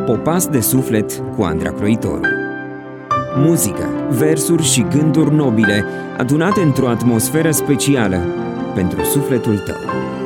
Popas de suflet cu Andra Croitoru. Muzică, versuri și gânduri nobile adunate într-o atmosferă specială pentru sufletul tău.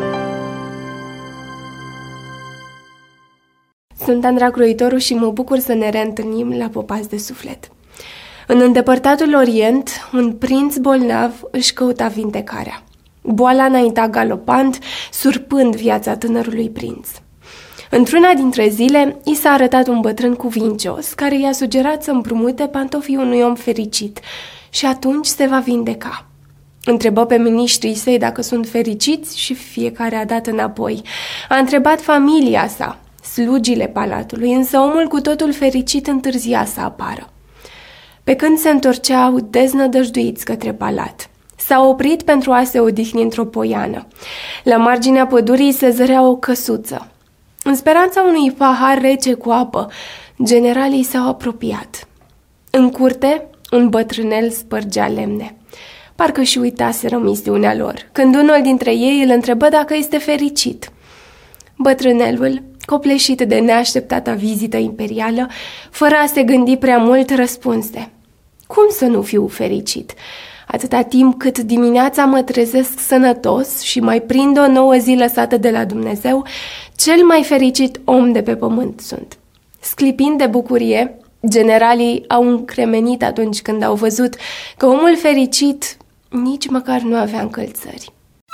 Sunt Andra Croitoru și mă bucur să ne reîntâlnim la Popas de suflet. În îndepărtatul Orient, un prinț bolnav își căuta vindecarea. Boala înainta galopant, surpând viața tânărului prinț. Într-una dintre zile, i s-a arătat un bătrân cuvincios care i-a sugerat să împrumute pantofii unui om fericit și atunci se va vindeca. Întrebă pe miniștrii săi dacă sunt fericiți și fiecare a dat înapoi. A întrebat familia sa, slugile palatului, însă omul cu totul fericit întârzia să apară. Pe când se întorceau deznădăjduiți către palat, s-a oprit pentru a se odihni într-o poiană. La marginea pădurii se zărea o căsuță. În speranța unui pahar rece cu apă, generalii s-au apropiat. În curte, un bătrânel spărgea lemne. Parcă și uitaseră misiunea lor, când unul dintre ei îl întrebă dacă este fericit. Bătrânelul, copleșit de neașteptata vizită imperială, fără a se gândi prea mult, răspunse: "Cum să nu fiu fericit? Atâta timp cât dimineața mă trezesc sănătos și mai prind o nouă zi lăsată de la Dumnezeu, cel mai fericit om de pe pământ sunt." Sclipind de bucurie, generalii au încremenit atunci când au văzut că omul fericit nici măcar nu avea încălțări.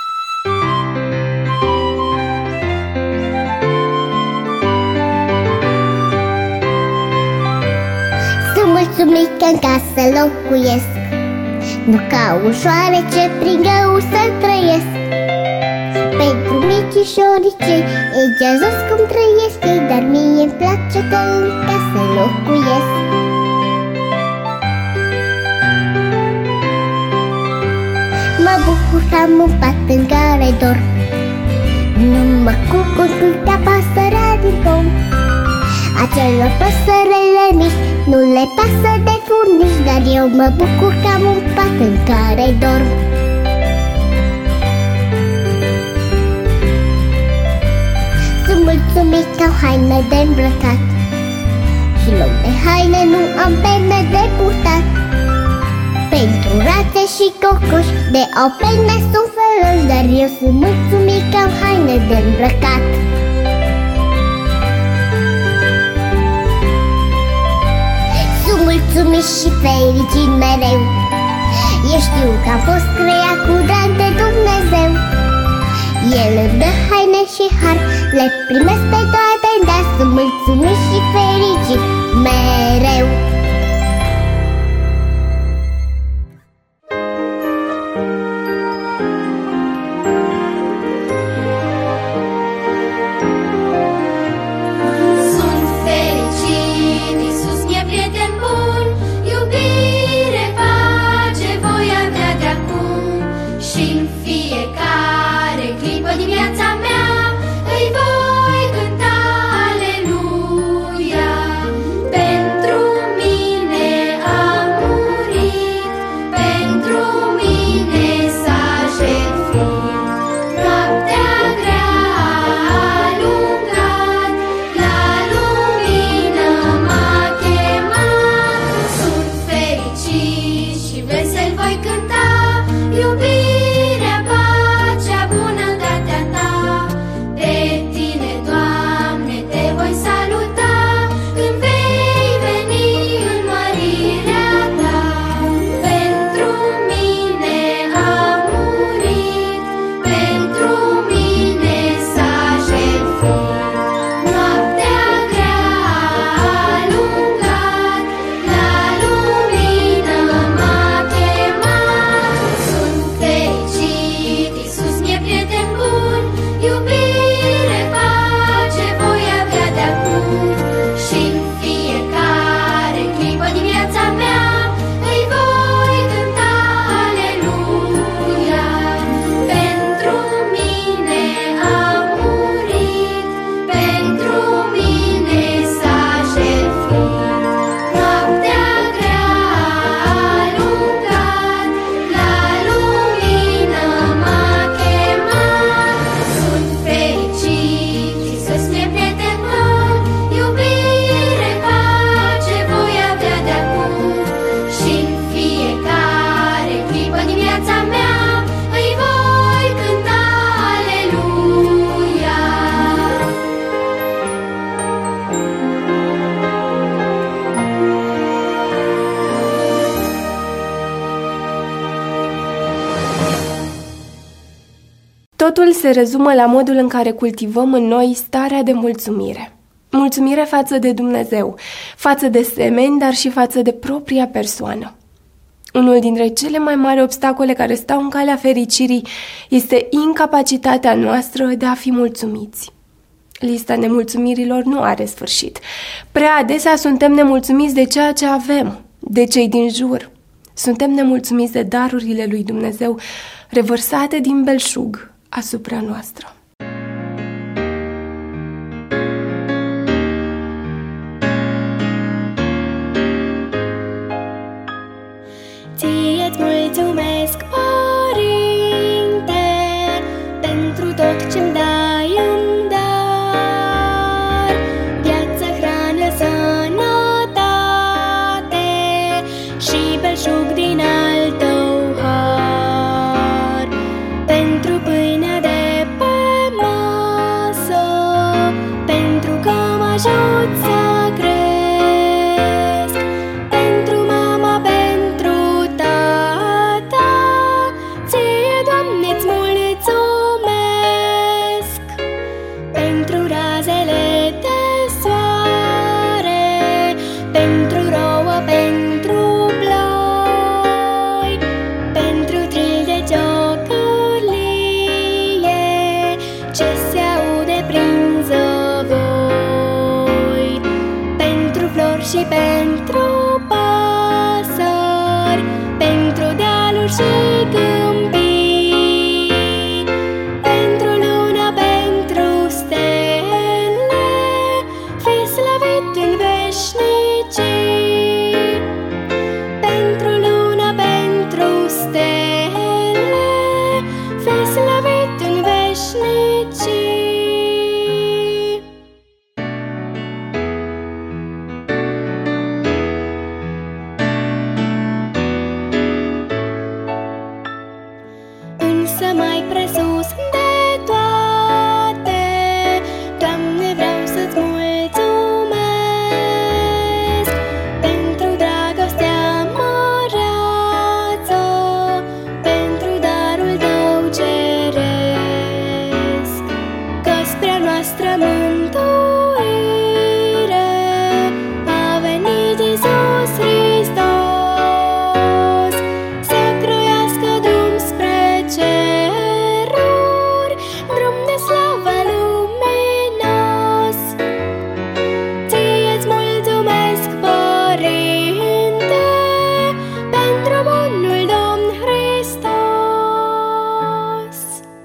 Sunt mulțumit că în casă locuiesc, nu ca ușoare ce prin greu să trăiesc. Pentru micișoricei e geazos cum trăiesc ei, dar mie-mi place că în casă locuiesc. Mă bucur că am un pat în care dorm, nu mă cucur când ca pasărea din pom. Acelor păsărele mici nu le pasă de furnici, dar eu mă bucur că am un pat în care dorm. Sunt mulțumit că am haine de îmbrăcat și loc de haine nu am pene de purtat. Pentru rațe și cocoși de au pene sunt feroși, dar eu sunt mulțumit că am haine de îmbrăcat. Sunt mulțumit și fericit mereu, eu știu că am fost creat cu drag de Dumnezeu. El îmi dă haine și har, le primesc pe toate, dar sunt mulțumit și fericit mereu. Pentru mine Totul se rezumă la modul în care cultivăm în noi starea de mulțumire. Mulțumire față de Dumnezeu, față de semeni, dar și față de propria persoană. Unul dintre cele mai mari obstacole care stau în calea fericirii este incapacitatea noastră de a fi mulțumiți. Lista nemulțumirilor nu are sfârșit. Prea adesea suntem nemulțumiți de ceea ce avem, de cei din jur. Suntem nemulțumiți de darurile lui Dumnezeu revărsate din belșug asupra noastră. Ție-ți mulțumesc, Părinte, pentru tot ce-mi dai în dar, viață, hrană, sănătate și belșug din al tău har. Pentru pâinea de pe masă, pentru că mă ajut să cresc, pentru mama, pentru tata, ție, Doamne, îți mulțumesc. Pentru razele de soare, pentru rouă, pentru ploi, pentru tril de ciocârlie ce se aude prin zăvoi, pentru flori și pentru păsări, pentru dealuri și câmpii, pentru lună, pentru stele, fii slăvit în veșnicii. Pentru lună, pentru stele, fii slăvit în veșnicii. Însă mai presus de toate, Doamne, vreau să-ți mulțumesc pentru dragostea măreață, pentru darul tău ceresc, că spre a noastră mântuire a venit Iisus Hristos să croiască drum spre ceruri, drum de slavă luminos. Ție-ți mulțumesc, Părinte, pentru bunul Domn Hristos.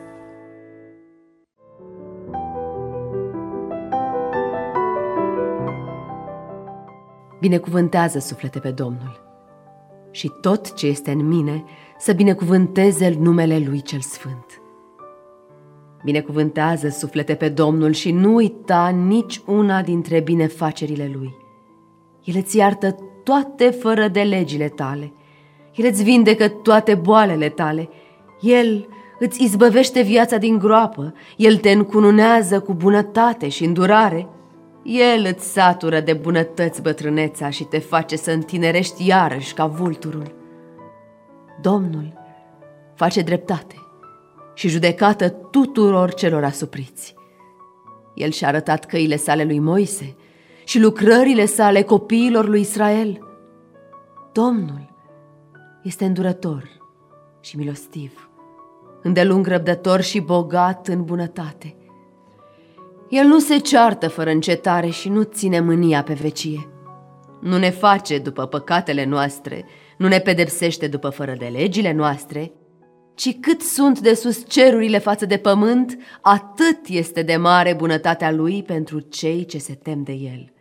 Binecuvântează, suflete, pe Domnul, și tot ce este în mine să binecuvânteze numele Lui cel Sfânt. Binecuvântează, suflete, pe Domnul și nu uita nici una dintre binefacerile Lui. El îți iartă toate fără de legile tale, El îți vindecă toate boalele tale, El îți izbăvește viața din groapă, El te încununează cu bunătate și îndurare, El îți satură de bunătăți bătrâneța și te face să întinerești iarăși ca vulturul. Domnul face dreptate și judecată tuturor celor asupriți. El și-a arătat căile sale lui Moise și lucrările sale copiilor lui Israel. Domnul este îndurător și milostiv, îndelung răbdător și bogat în bunătate. El nu se ceartă fără încetare și nu ține mânia pe vecie. Nu ne face după păcatele noastre, nu ne pedepsește după fără de legile noastre, ci cât sunt de sus cerurile față de pământ, atât este de mare bunătatea Lui pentru cei ce se tem de El.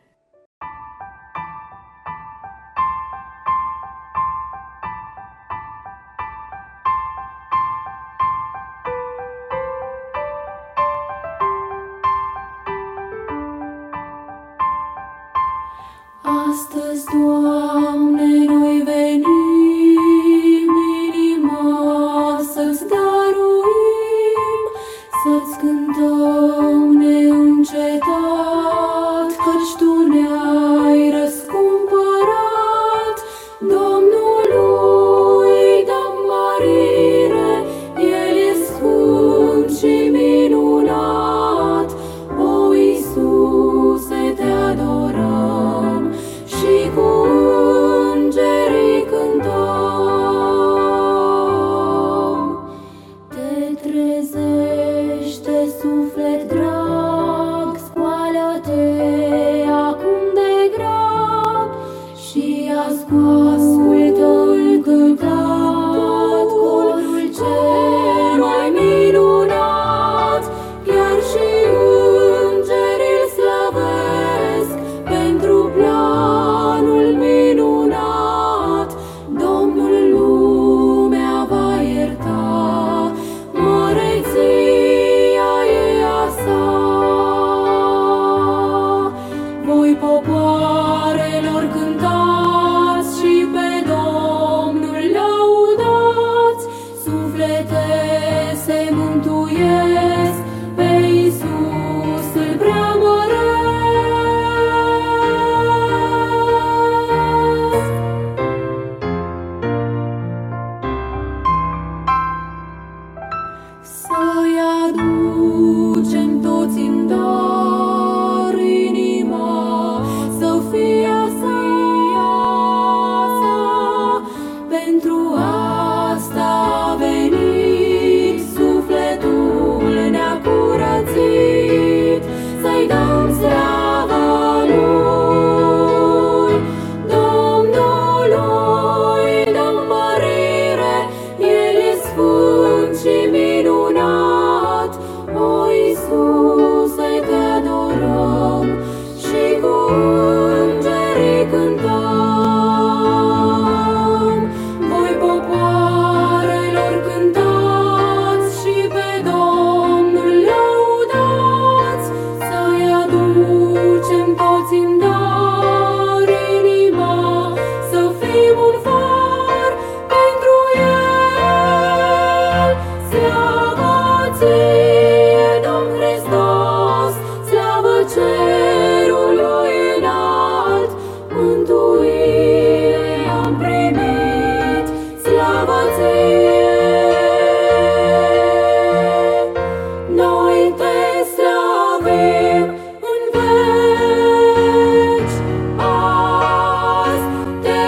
Astăzi, Doamne, noi venim, inima să-ți dăruim, să-ți cântăm neîncetat, căci Tu ne-ai răscumpărat. Domnului dăm mărire, El e sfânt și popoarelor cântați și pe Domnul lăudați, suflete se mântuiesc, pe Iisus îl preamăresc. Să-i aducem toți în dar inima, să fie a sa. Pentru asta a venit, sufletul ne-a curățit, să-i dăm slava lui, Domnului dăm mărire, El e sfânt și minunat. O, Iisuse, te adorăm și cu îngerii cântăm. Voi popoarelor cântați și pe Domnul lăudați, să-i aducem toți în dar inima, să fim un far pentru El. Slavă ție, Domn Hristos, slavă cerului înalt, mântuire am primit, slavă ție. Noi te slavim în veci, azi te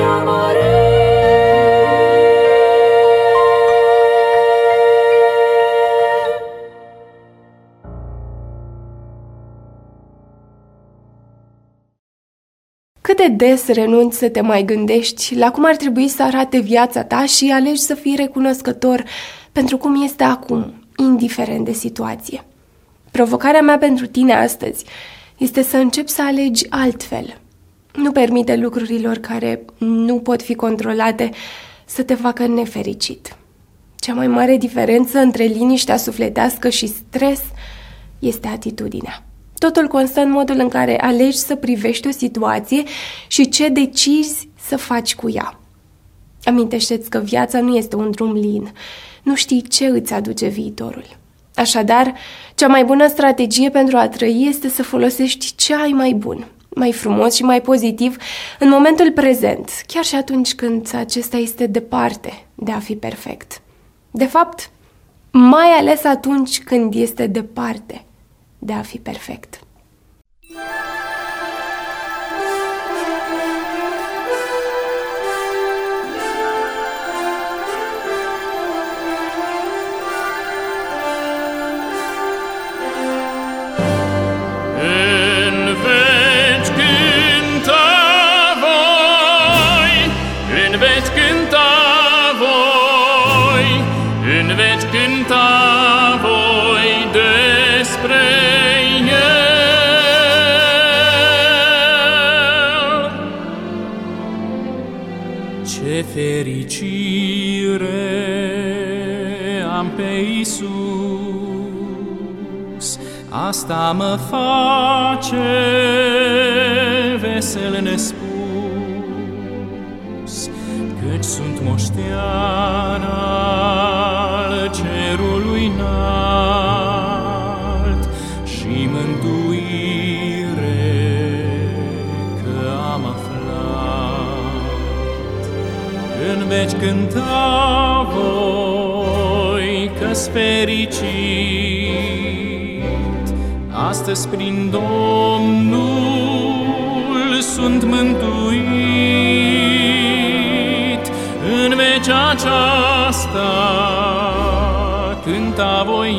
preamărim. Cât de des renunți să te mai gândești la cum ar trebui să arate viața ta și alegi să fii recunoscător pentru cum este acum, indiferent de situație. Provocarea mea pentru tine astăzi este să începi să alegi altfel. Nu permite lucrurilor care nu pot fi controlate să te facă nefericit. Cea mai mare diferență între liniștea sufletească și stres este atitudinea. Totul constă în modul în care alegi să privești o situație și ce decizi să faci cu ea. Amintește-ți că viața nu este un drum lin. Nu știi ce îți aduce viitorul. Așadar, cea mai bună strategie pentru a trăi este să folosești ce ai mai bun, mai frumos și mai pozitiv în momentul prezent, chiar și atunci când acesta este departe de a fi perfect. De fapt, mai ales atunci când este departe de a fi perfect. În veci cânta voi, în veci cânta voi, în veci cânta voi despre El. Ce fericire am pe Iisus, asta mă face vesel nespus, cât sunt moștean al cerului înalt și mântuire că am aflat. În veci cânta voi că-s fericit, astăzi prin Domnul sunt mântuit. În vecea aceasta cânta voi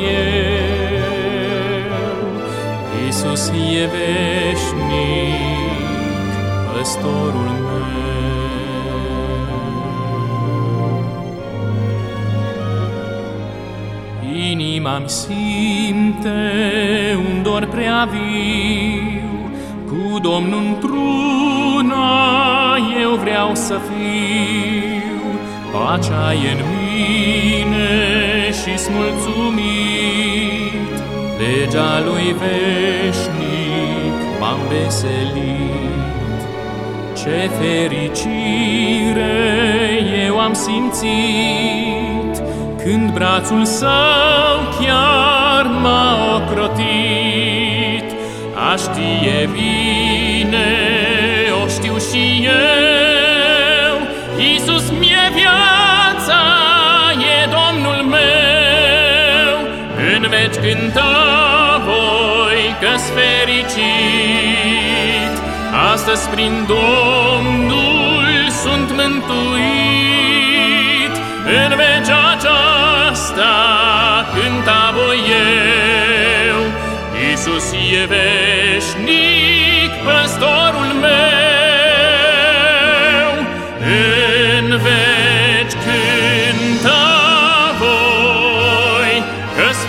eu, Iisus e veșnic, păstorul meu. Inima-mi simte un dor prea viu, cu Domnul într-una eu vreau să fiu. Pacea e în mine și-s mulțumit, legea lui veșnic m-am veselit. Ce fericire eu am simțit când brațul său chiar m-a ocrotit. A știe bine, o știu și eu, Iisus mi-e viața, e Domnul meu. În veci cânta voi că-s fericit, astăzi prin Domnul sunt mântuit. În veci aceasta cânta voi eu, Iisus e veșnic, păstorul meu. În veci cânta voi că-s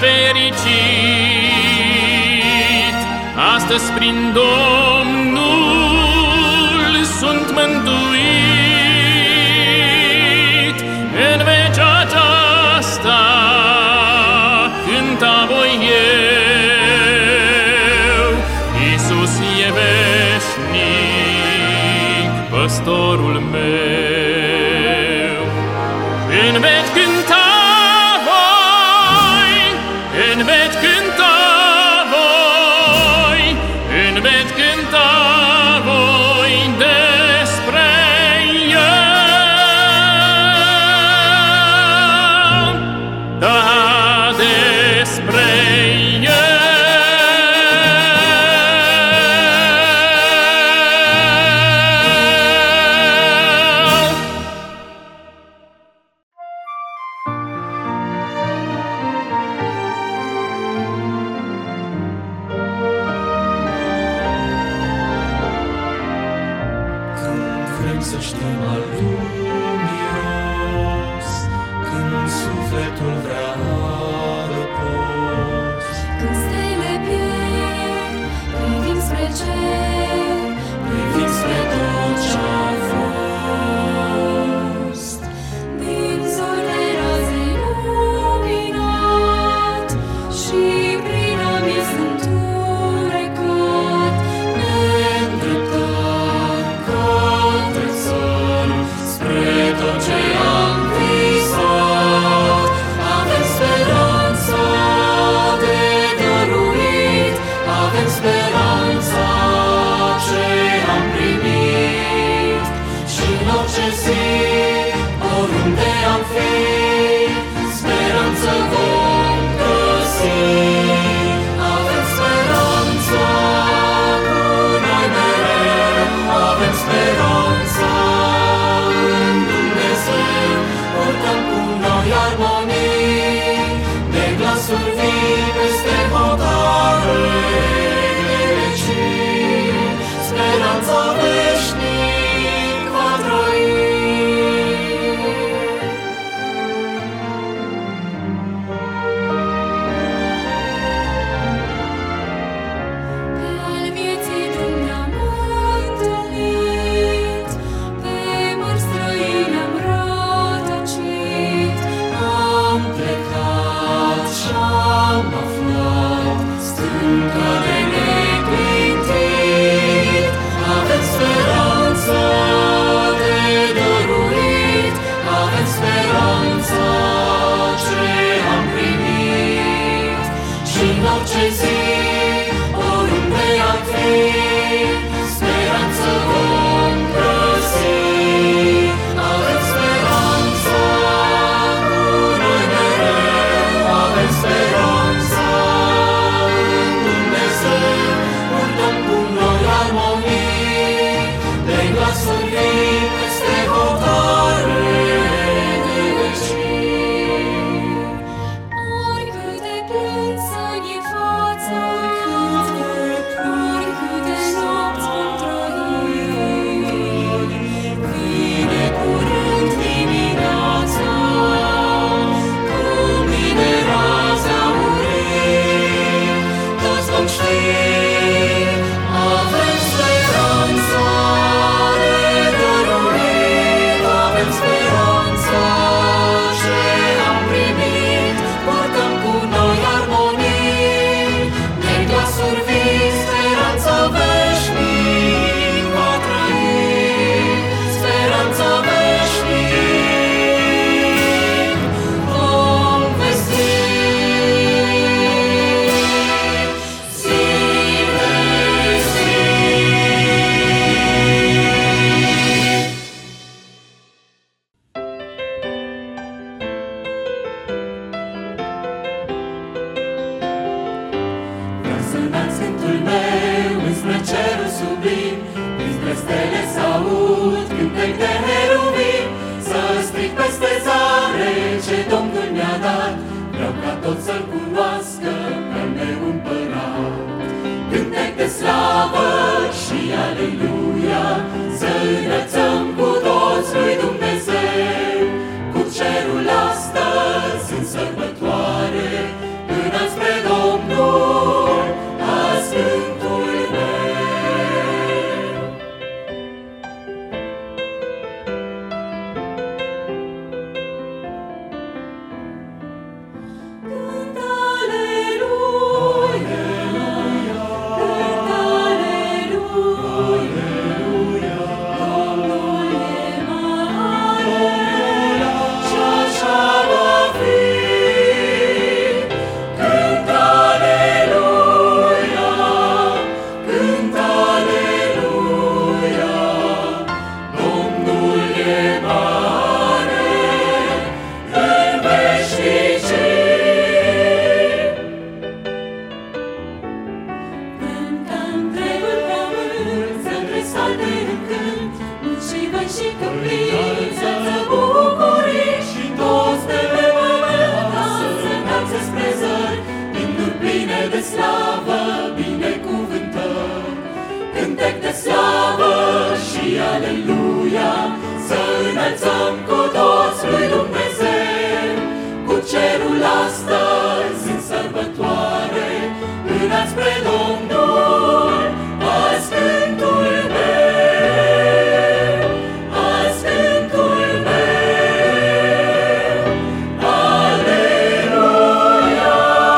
fericit, astăzi prin Domnul sunt mântuit. În veci aceasta cânta voi eu, Iisus e veșnic, păstorul meu. În veci cânta voi, în veci cânta voi, în veci cânta voi despre el, da, despre el. Vrem să știm al lumii rost, când sufletul vrea adăpost. Când stele pierd, privim spre cer, Privim spre tot ce-a fost. din zori de raze luminat și prin amis întunecat, Ne îndreptăm către țări, spre tot ce am visat. Avem speranță stele s-aud, cântec de heruvim, să strig peste zare ce Domnul mi-a dat. Vreau ca toți să-L cunoască pe-al meu împărat. Cântec de slavă și aleluia, să înălțăm cu toți lui Dumnezeu. Cu cerul astăzi în sărbătoare, înalt spre Domnul, ascântul meu. Cânt aleluia, cânt aleluia, Domnul e mare și așa va fi. Cânt aleluia, cânt aleluia, Domnul e mare în veșnicii. Cântă întregul pământ, să tresalte în cânt, mulți și văi și câmpii, să bucurii și toți de pe pământ, să înalțe spre zări, Himnuri pline de slavă, binecuvântări. Cântec de slavă și aleluia, să înălțăm cu toți lui Dumnezeu. Cu cerul astăzi în sărbătoare, înalt spre Domnul, ascântul meu, ascântul meu, aleluia.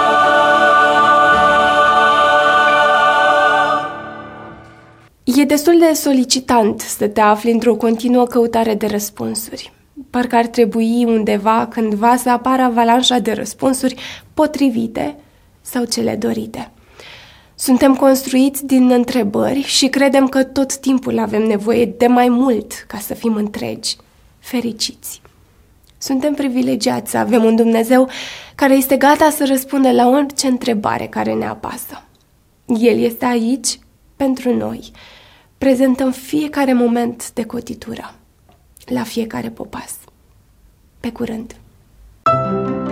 E destul de solicitant să te afli într-o continuă căutare de răspunsuri. Parcă ar trebui undeva, cândva, să apară avalanșa de răspunsuri potrivite sau cele dorite. Suntem construiți din întrebări și credem că tot timpul avem nevoie de mai mult ca să fim întregi, fericiți. Suntem privilegiați să avem un Dumnezeu care este gata să răspundă la orice întrebare care ne apasă. El este aici pentru noi, prezent în fiecare moment de cotitură, la fiecare popas. Pe curând!